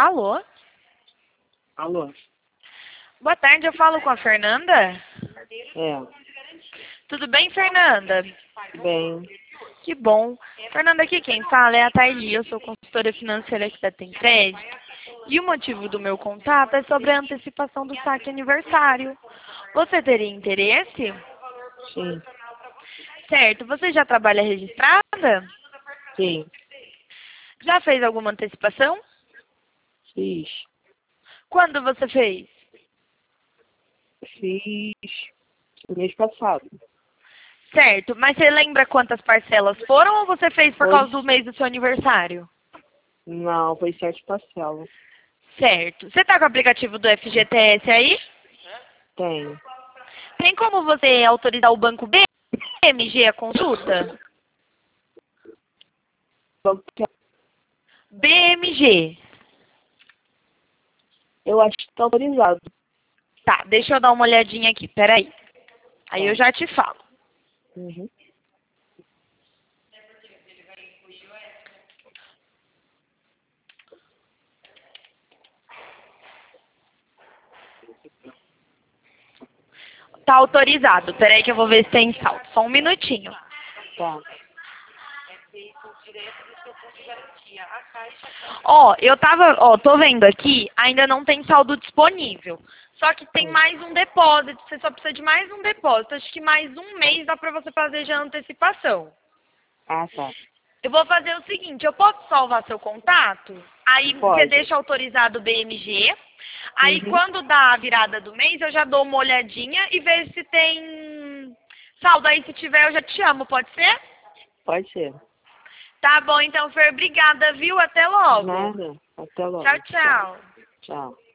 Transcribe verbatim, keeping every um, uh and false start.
Alô? Alô? Boa tarde, eu falo com a Fernanda? É, Tudo bem, Fernanda? bem, Que bom. Fernanda, aqui quem fala é a Thaili, eu sou consultora financeira aqui da Tem Crédito. E o motivo do meu contato é sobre a antecipação do saque aniversário. Você teria interesse? sim, Certo. Você já trabalha registrada? sim, Já fez alguma antecipação? fiz, Quando você fez? fiz mês passado. Certo. Mas você lembra quantas parcelas foram ou você fez por Foi. causa do mês do seu aniversário? Não, foi sete parcelas. Certo. Você está com o aplicativo do F G T S aí? Tenho. Tem como você autorizar o banco B M G a consulta? Só que B M G. eu acho que tá autorizado. Tá, deixa eu dar uma olhadinha aqui, peraí. Aí Tá. eu já te falo. Uhum. Tá autorizado, peraí que eu vou ver se tem saldo. Só um minutinho. Tá. Ó, eu tava, ó, tô vendo aqui, ainda não tem saldo disponível. Só que tem Sim. mais um depósito, você só precisa de mais um depósito. Acho que mais um mês dá pra você fazer já a antecipação. Ah, tá. Eu vou fazer o seguinte, eu posso salvar seu contato? Aí você Pode. deixa autorizado o B M G. Aí Uhum. quando dá a virada do mês, eu já dou uma olhadinha e vejo se tem saldo. Aí se tiver, eu já te chamo, pode ser? Pode ser. Tá bom, então, Fer, obrigada, viu? Até logo. Nada. Até logo. Tchau, tchau. Tchau.